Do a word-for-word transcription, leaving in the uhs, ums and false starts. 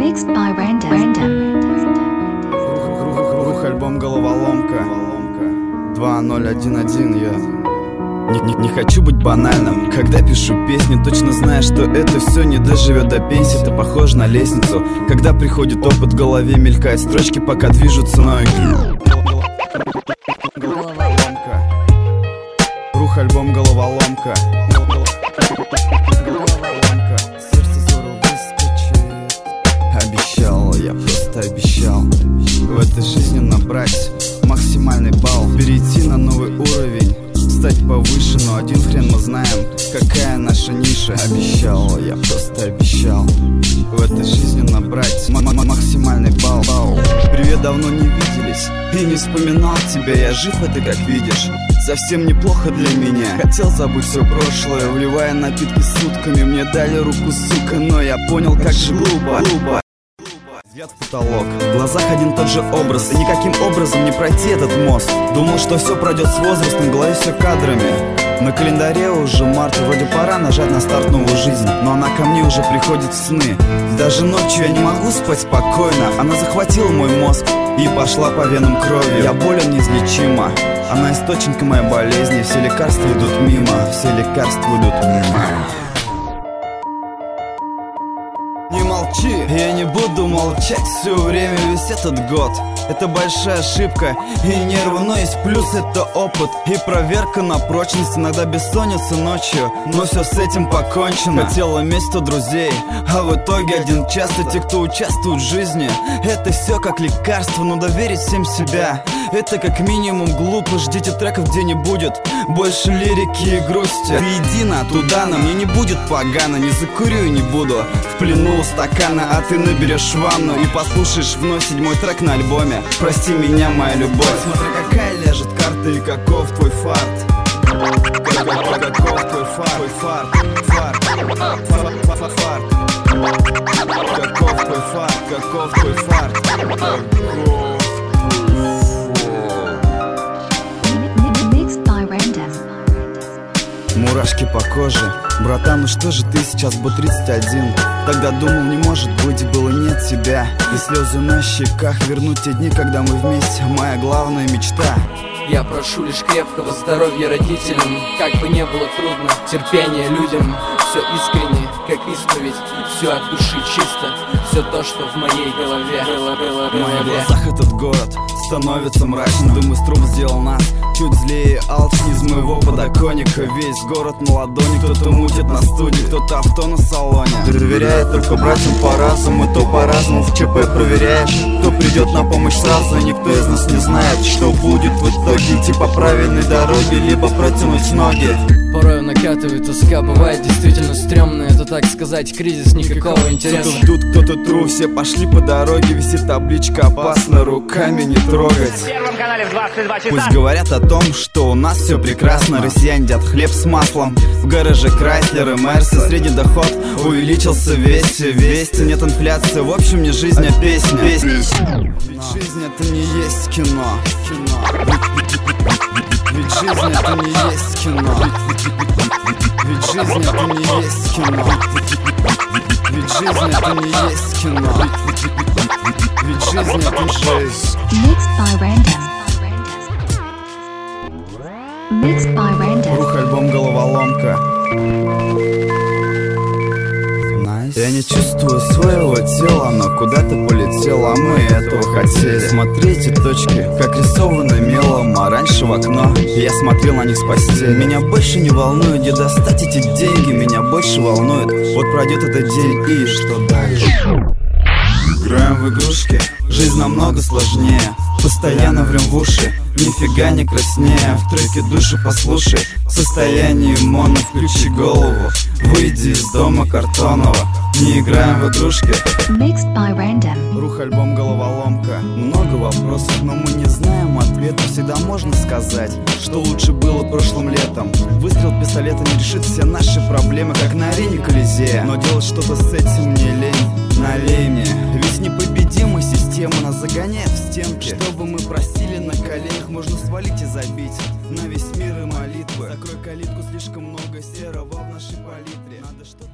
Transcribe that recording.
Mixed by Random. Random. Рух, альбом «Головоломка». два ноль один один. Я не, не, не хочу быть банальным, когда пишу песни, точно зная, что это все не доживет до пенсии. Это похоже на лестницу, когда приходит опыт, в голове мелькают строчки, пока движутся ноги. Головоломка. Рух, альбом «Головоломка». Головоломка. Сердце снова выскочит. Обещал, я просто обещал в этой жизни набрать максимальный балл, перейти на новый уровень, стать повыше, но один хрен мы знаем, какая наша ниша. Обещал, я просто обещал в этой жизни набрать максимальный балл. Привет, давно не виделись и не вспоминал тебя. Я жив, это как видишь, совсем неплохо для меня. Хотел забыть все прошлое, вливая напитки сутками. Мне дали руку, сука, но я понял, как же глупо. Взгляд в потолок, в глазах один тот же образ, и никаким образом не пройти этот мост. Думал, что все пройдет с возрастом, в голове все кадрами. На календаре уже март, вроде пора нажать на старт новую жизнь, но она ко мне уже приходит в сны. Даже ночью я не могу спать спокойно, она захватила мой мозг и пошла по венам кровью. Я болен неизлечимо, она источник моей болезни. Все лекарства идут мимо, все лекарства идут мимо. Не молчи, я не буду молчать все время, весь этот год. Это большая ошибка и нервы, но есть плюс, это опыт и проверка на прочность. Иногда бессонница ночью, но все с этим покончено. Хотела иметь сто друзей, а в итоге один часто. Те, кто участвует в жизни, это все как лекарство, но доверить всем себя это как минимум глупо. Ждите треков, где не будет больше лирики и грусти. Ты едина, туда на мне не будет погано. Не закурю и не буду в плену стакана, а ты наберешь ванну и послушаешь вновь седьмой трек на альбоме. Прости меня, моя любовь. Смотри, какая ляжет карта и каков твой фарт. Каков твой фарт, твой фарт, фарт, фарт, фарт. Каков твой фарт, каков твой фарт. Мурашки по коже. Братан, ну что же ты сейчас бы тридцать один? Тогда думал, не может быть, было нет тебя. И слезы на щеках, вернуть те дни, когда мы вместе, моя главная мечта. Я прошу лишь крепкого здоровья родителям, как бы не было трудно, терпения людям. Все искренне, как исповедь, все от души чисто, все то, что в моей голове. В моих глазах этот город становится мрачным. Дым из труб сделал нас чуть злее, алчней из моего подоконника. Весь город на ладони, кто-то мутит на студии, кто-то авто на салоне. Доверяет только братьям по разуму, то по разуму в ЧП проверяешь, кто придет на помощь сразу. Никто из нас не знает, что будет в итоге. Идти по правильной дороге, либо протянуть ноги. Порой накатывает тоска, бывает действительно стрёмно. Это, так сказать, кризис, никакого интереса. Кто-то ждут, кто-то тру, все пошли по дороге. Висит табличка «Опасно, руками не трогать». Пусть говорят о том, что у нас все прекрасно. Россияне едят хлеб с маслом, в гараже Крайслер и Мерсы. Средний доход увеличился весь, весь. Нет инфляции, в общем не жизнь, а песня. Ведь жизнь это не есть кино. Ведь жизнь это не есть кино. Ведь жизнь это не есть кино. Ведь жизнь это не есть кино. Ведь жизнь это жизнь. Mixed by Random. Mixed by Random. Рух, альбом «Головоломка». Я не чувствую своего тела, оно куда-то полетело, а мы этого хотели. Смотрите точки, как рисованы мелом, а раньше в окно я смотрел на них с постели. Меня больше не волнует, где достать эти деньги, меня больше волнует, вот пройдет этот день и что дальше. Играем в игрушки, жизнь намного сложнее. Постоянно врем в уши, нифига не краснее. В треке души послушай, в состоянии моно включи голову. Выйди из дома картонного, не играем в игрушки. Mixed by Random. Рух, альбом «Головоломка». Много вопросов, но мы не знаем ответа. Всегда можно сказать, что лучше было прошлым летом. Выстрел пистолета не решит все наши проблемы, как на арене Колизея. Но делать что-то с этим мне лень, налей мне. Ведь непобедимая система нас загоняет в стенки. Чтобы мы просили на коленях, можно свалить и забить на весь мир и молитвы. Закрой калитку, слишком много серого в нашей палитре. Надо что-то